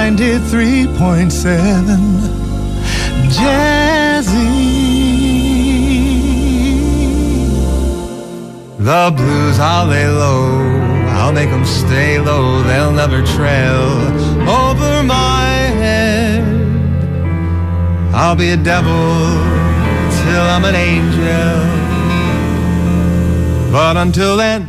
93.7 Jazzy. The blues, I'll lay low, I'll make them stay low, they'll never trail over my head. I'll be a devil till I'm an angel, but until then,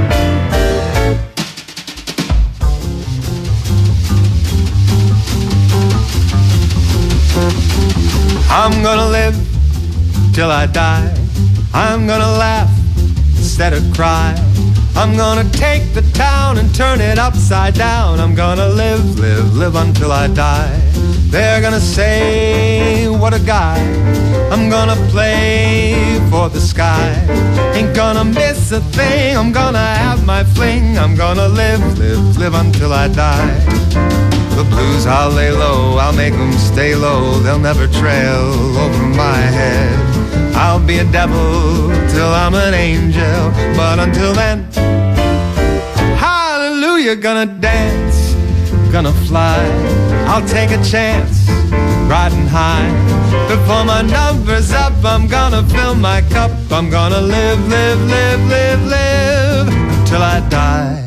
I'm gonna live till I die. I'm gonna laugh instead of cry. I'm gonna take the town and turn it upside down. I'm gonna live, live, live until I die. They're gonna say, what a guy. I'm gonna play for the sky. Ain't gonna miss a thing. I'm gonna have my fling. I'm gonna live, live, live until I die. The blues, I'll lay low, I'll make them stay low, they'll never trail over my head. I'll be a devil till I'm an angel, but until then, hallelujah, gonna dance, gonna fly. I'll take a chance, riding high. Before my number's up, I'm gonna fill my cup. I'm gonna live, live, live, live, live till I die.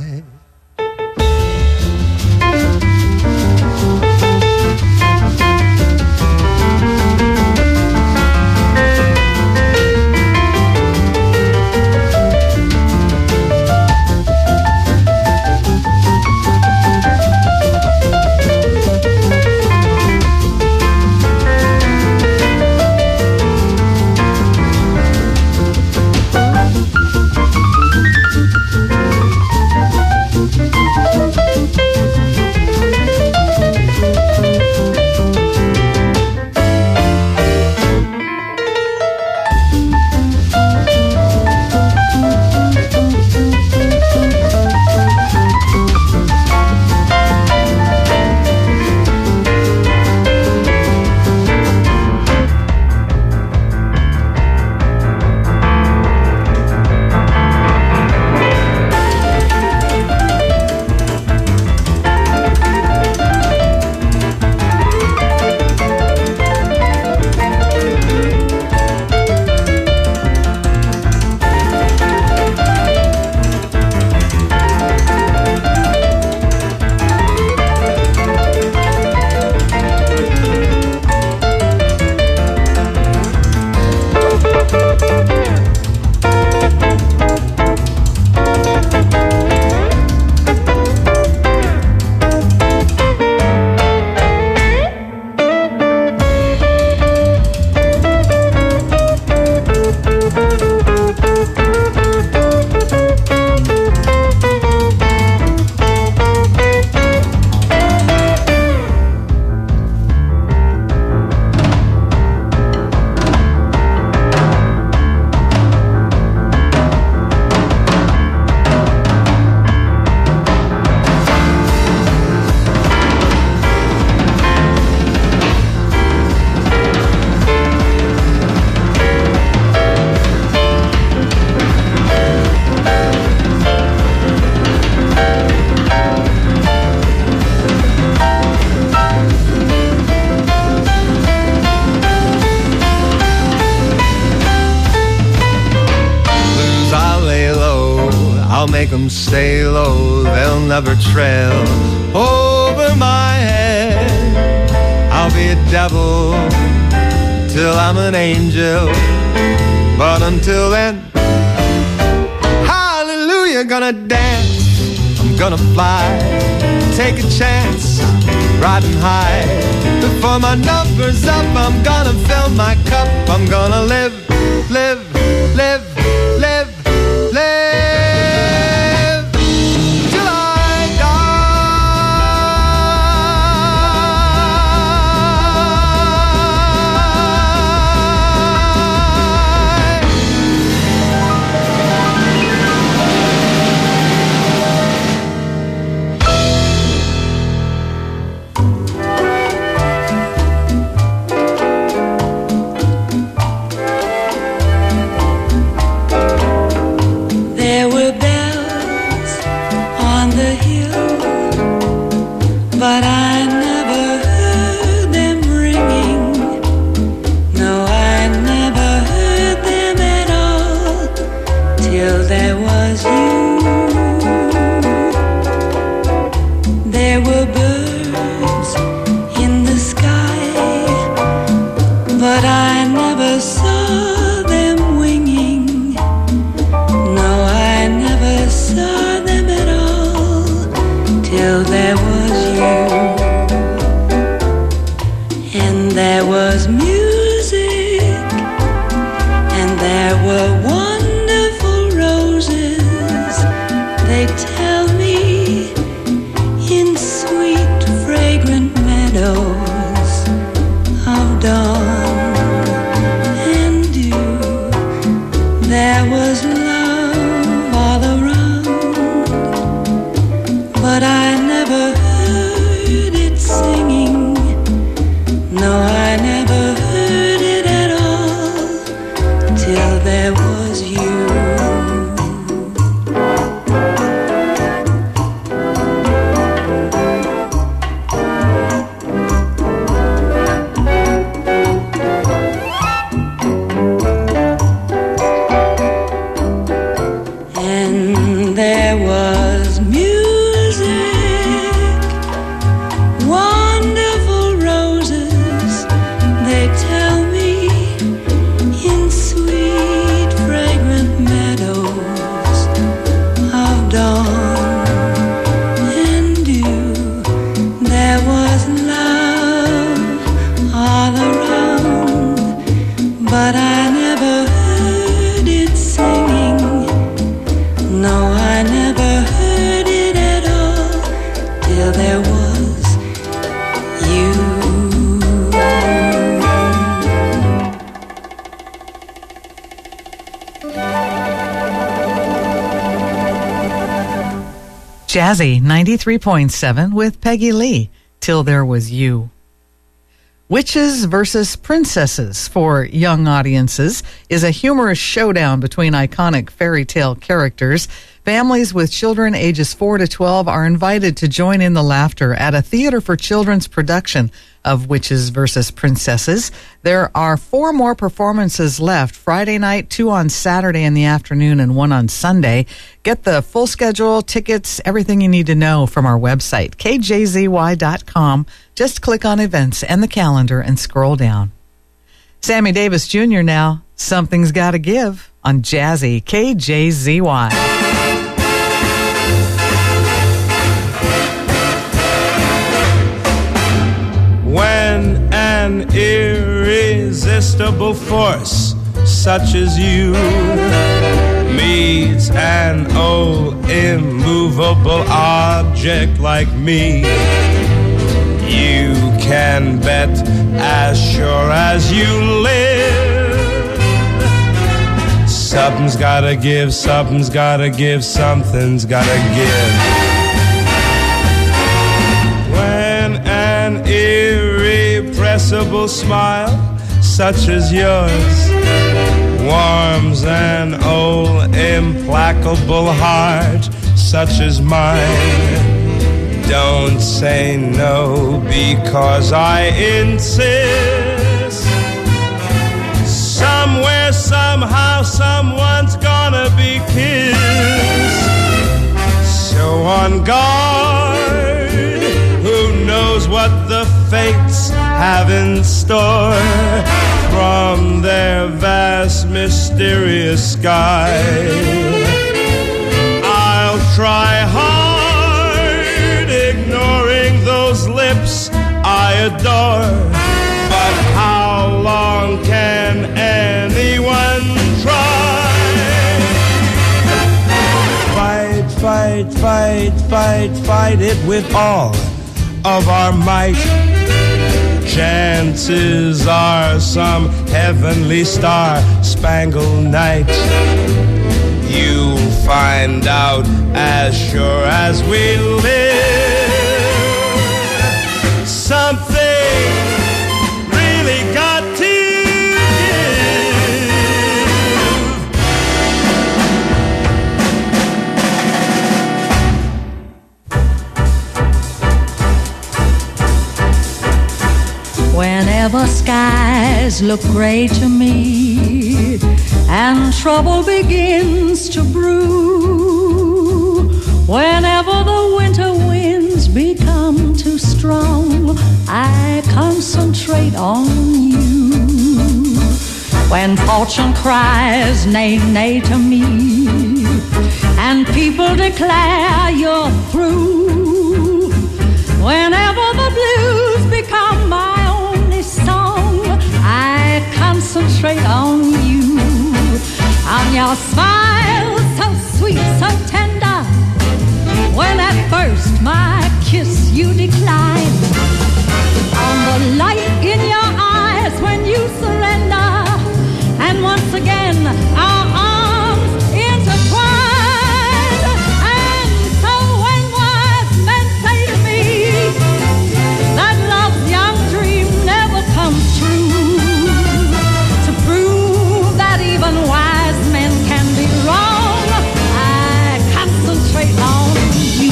Make them stay low, they'll never trail over my head. I'll be a devil till I'm an angel, but until then, hallelujah, gonna dance, I'm gonna fly, take a chance, riding high. Before my number's up, I'm gonna fill my cup. I'm gonna live, live, live, live, live. But I never till there was you, and there was music, and there were wonderful roses. They tell me in sweet, fragrant meadows of dawn and dew, there was love all around, but I never heard it singing. No, I never heard it at all till there was you. And there was music, wonderful roses, they tell me, in sweet, fragrant meadows of dawn and dew. There was love all around, but I never heard it singing. No, I never heard it at all till there was you. Jazzy 93.7 with Peggy Lee, Till There Was You. Witches versus Princesses for young audiences is a humorous showdown between iconic fairy tale characters. Families with children ages 4 to 12 are invited to join in the laughter at a Theater for Children's production of Witches versus Princesses. There are 4 more performances left, Friday night, 2 on Saturday in the afternoon, and 1 on Sunday. Get the full schedule, tickets, everything you need to know from our website, kjzy.com. Just click on events and the calendar and scroll down. Sammy Davis Jr. now, Something's Gotta Give on Jazzy KJZY. When an irresistible force such as you meets an old immovable object like me, you can bet as sure as you live, something's gotta give, something's gotta give, something's gotta give. When an irrepressible smile such as yours warms an old implacable heart such as mine, don't say no because I insist. Somewhere, somehow, someone's gonna be kissed. So on guard, who knows what the fates have in store from their vast, mysterious sky. I'll try hard, ignoring those lips I adore, but how long can anyone try? Fight, fight, fight, fight, fight it with all of our might. Chances are some heavenly star-spangled night you'll find out as sure as we live. Something really got to Whenever skies look gray to me and trouble begins to brew, whenever the winter winds become too strong, I concentrate on you. When fortune cries nay, nay to me and people declare you're through, smile so sweet, so tender, when at first my kiss you declined. On the light in your eyes when you surrender, and once again our arms intertwined. And so when wise men say to me that love's young dream never comes true, to prove that even wise men can be wrong, I concentrate on you.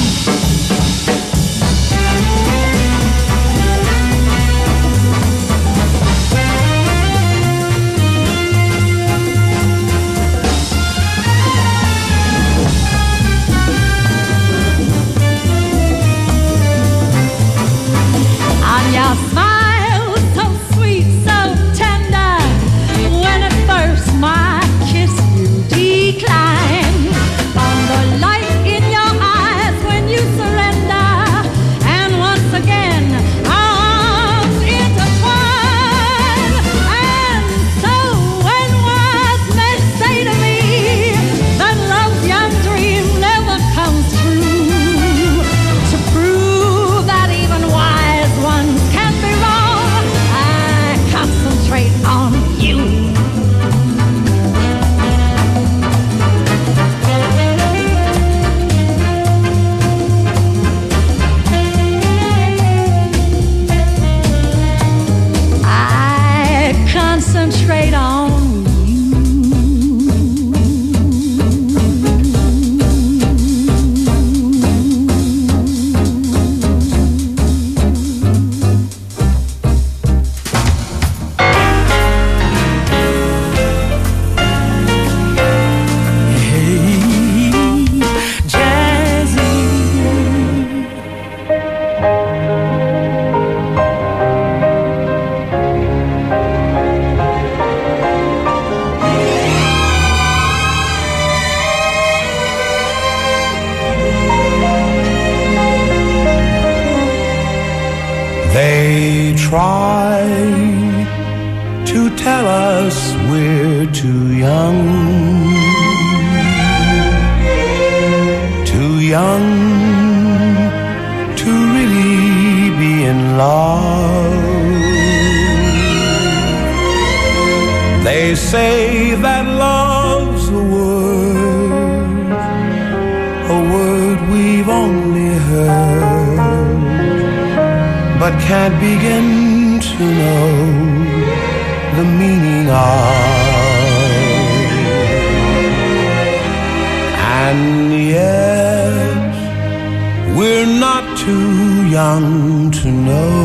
On your smile so sweet, so tender, when at first my kiss you declined. On the light in your eyes when you surrender, and once again our arms intertwine. And so when wise men say to me that love's young dream never comes true, to prove that even wise ones can be wrong, I concentrate on you. I concentrate on They try to tell us we're too young to really be in love. They say that love's a word we've only heard, but can't begin to know the meaning of. And yet we're not too young to know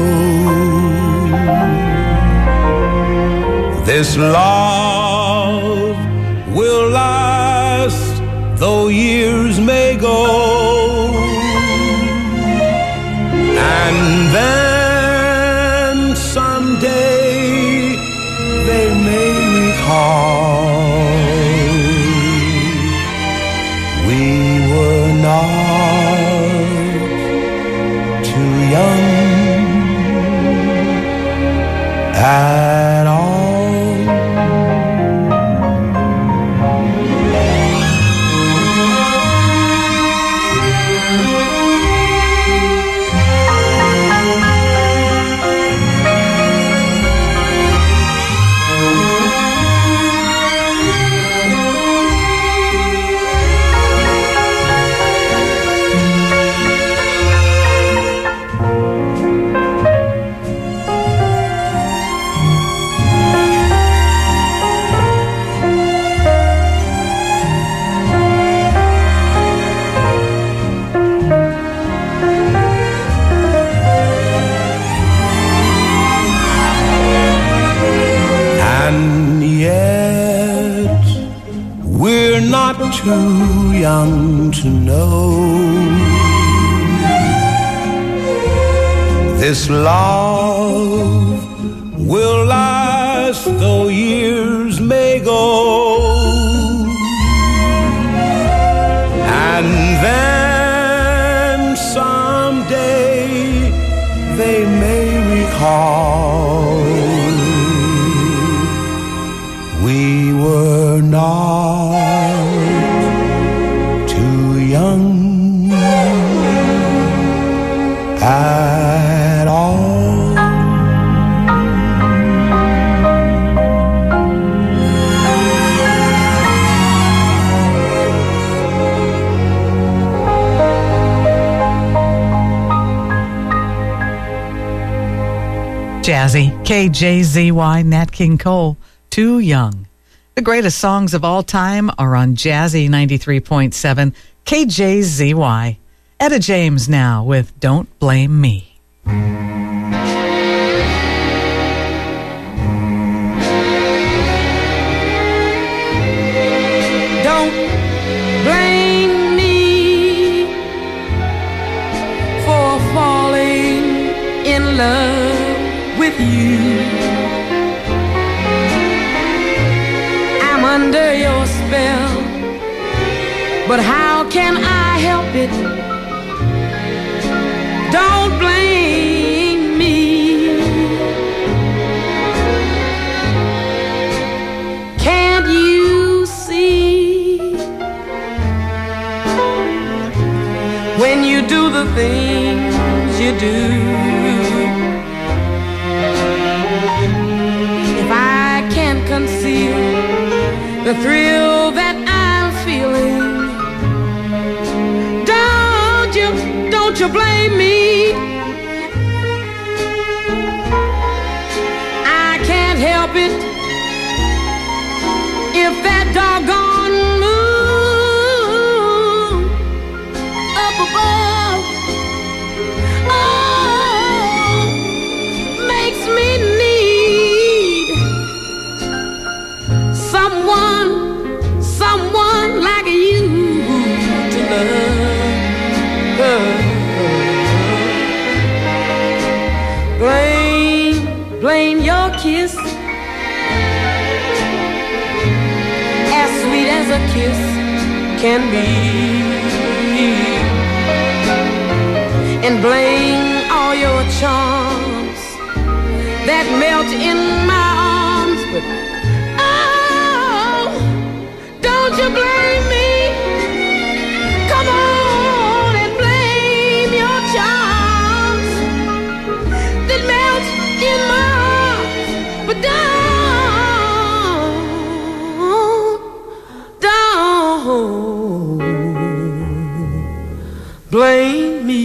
this love will last though years may go. And then someday they may recall we were not too young at all. Too young to know this love will last though years may go. And then someday they may recall we were not at all. Jazzy, KJZY, Nat King Cole, Too Young. The greatest songs of all time are on Jazzy 93.7, KJZY. Etta James now with Don't Blame Me. Don't blame me for falling in love with you. I'm under your spell, but how can I help it? Don't blame me. Can't you see when you do the things you do? Conceal the thrill that I'm feeling. Don't you blame me. I can't help it if that doggone moon up above, oh, makes me someone like you to love. Blame your kiss, as sweet as a kiss can be, and blame all your charms that melt in my arms, but don't you blame me. Come on and blame your charms that melt in my arms, but don't blame me.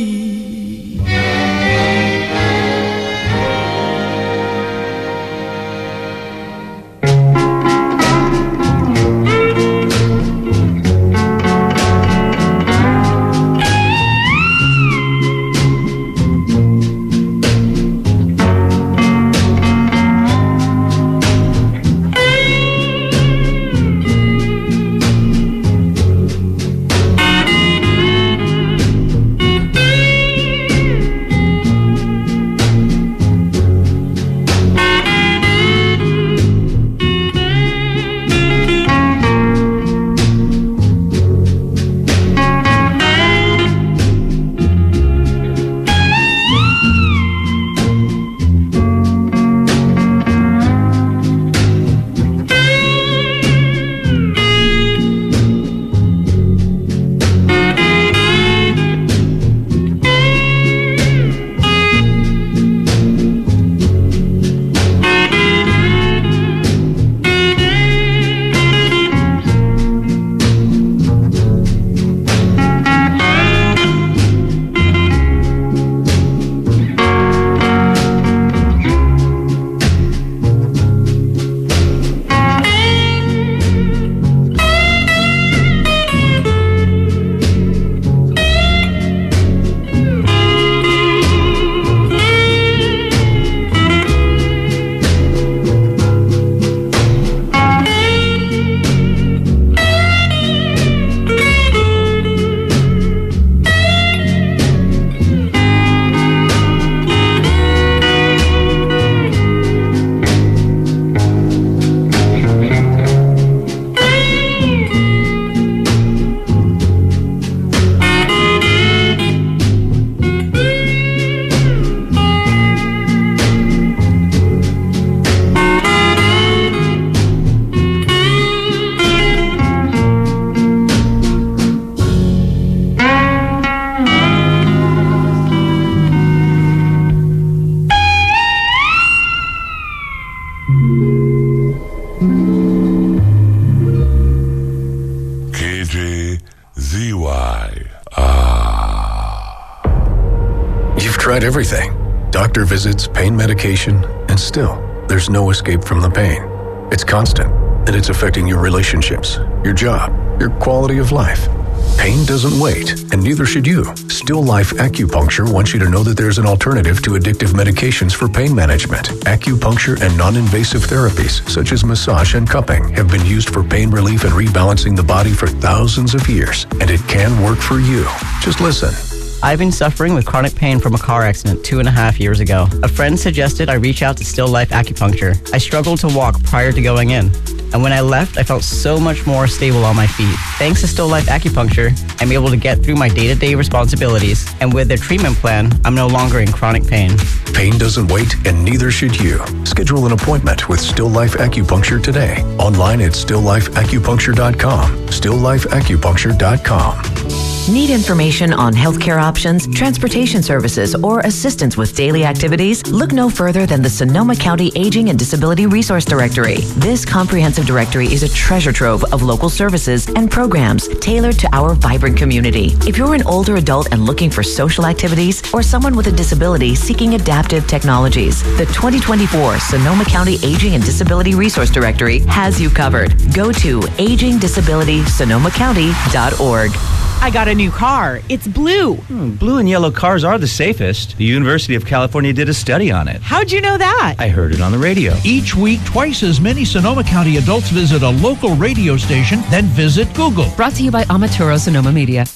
tried everything. Doctor visits, pain medication, and still, there's no escape from the pain. It's constant, and it's affecting your relationships, your job, your quality of life. Pain doesn't wait, and neither should you. Still Life Acupuncture wants you to know that there's an alternative to addictive medications for pain management. Acupuncture and non-invasive therapies, such as massage and cupping, have been used for pain relief and rebalancing the body for thousands of years, and it can work for you. Just listen. I've been suffering with chronic pain from a car accident 2.5 years ago. A friend suggested I reach out to Still Life Acupuncture. I struggled to walk prior to going in, and when I left, I felt so much more stable on my feet. Thanks to Still Life Acupuncture, I'm able to get through my day-to-day responsibilities, and with their treatment plan, I'm no longer in chronic pain. Pain doesn't wait, and neither should you. Schedule an appointment with Still Life Acupuncture today. Online at stilllifeacupuncture.com. stilllifeacupuncture.com. Need information on healthcare options, transportation services, or assistance with daily activities? Look no further than the Sonoma County Aging and Disability Resource Directory. This comprehensive directory is a treasure trove of local services and programs tailored to our vibrant community. If you're an older adult and looking for social activities, or someone with a disability seeking adaptive technologies, the 2024 Sonoma County Aging and Disability Resource Directory has you covered. Go to agingdisabilitysonomacounty.org. I got a new car. It's blue. Blue and yellow cars are the safest. The University of California did a study on it. How'd you know that? I heard it on the radio. Each week, twice as many Sonoma County adults visit a local radio station than visit Google. Brought to you by Amaturo Sonoma Media.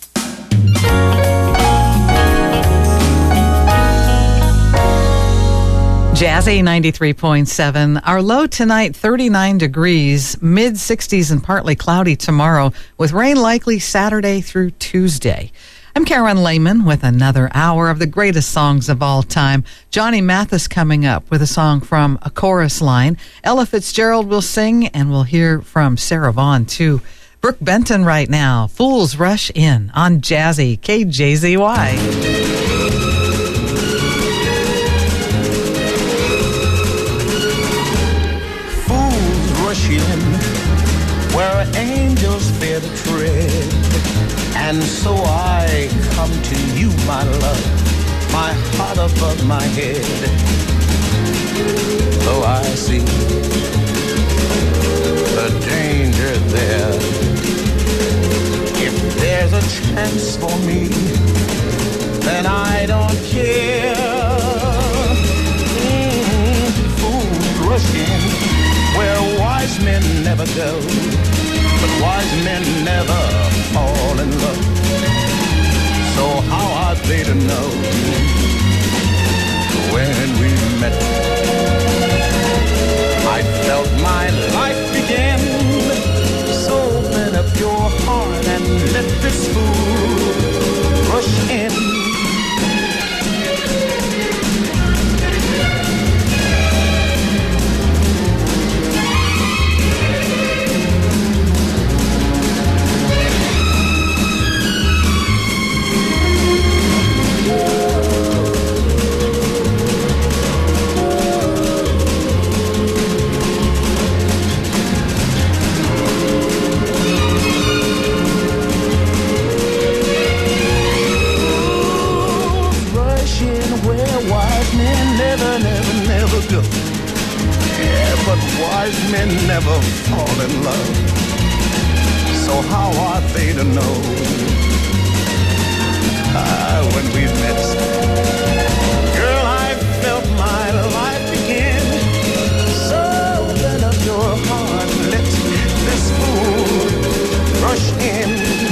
Jazzy 93.7. Our low tonight, 39 degrees, mid 60s and partly cloudy tomorrow, with rain likely Saturday through Tuesday. I'm Karen Lehman with another hour of the greatest songs of all time. Johnny Mathis coming up with a song from A Chorus Line. Ella Fitzgerald will sing, and we'll hear from Sarah Vaughan too. Brooke Benton right now. Fools Rush In on Jazzy, KJZY. Where angels fear to tread, and so I come to you, my love, my heart above my head. Though I see the danger there, if there's a chance for me, then I don't care. Fools rush in where wise men never go, but wise men never fall in love. So how are they to know when we met? I felt my life begin. So open up your heart and let this fool rush in. Go. Yeah, but wise men never fall in love. So how are they to know when we met? Girl, I felt my life begin. So open up your heart, let this fool rush in.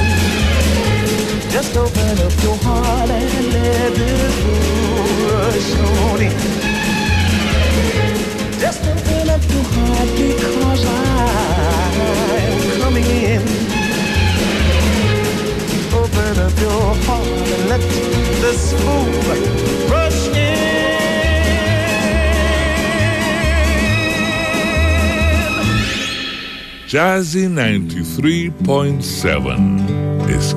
Just open up your heart and let this fool rush on in. Just open up your heart because I'm coming in. Open up your heart and let this fool rush in. Jazzy 93.7 is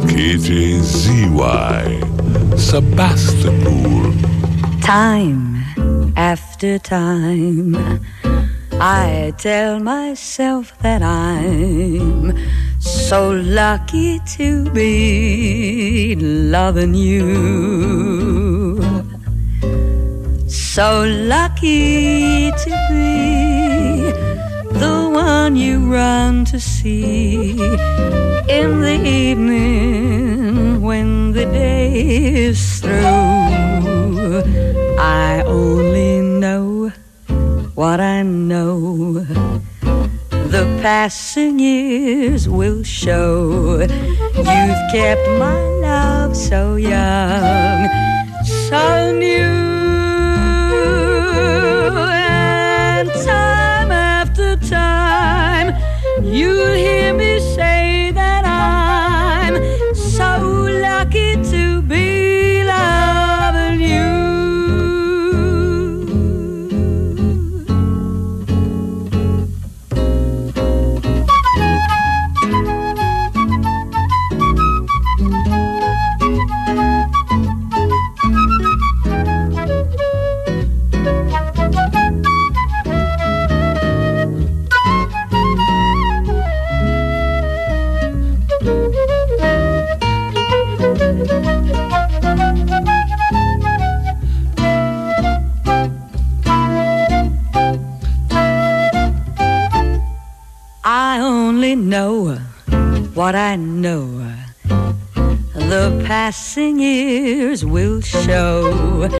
KJZY, Sebastopol. Time after time, I tell myself that I'm so lucky to be loving you. so lucky to be the one you run to see in the evening when the day is through. I only know what I know. The passing years will show. You've kept my love so young, so new. And time after time, you'll hear me say that I'm so lucky to be loving you. I only know what I know. The passing years will show.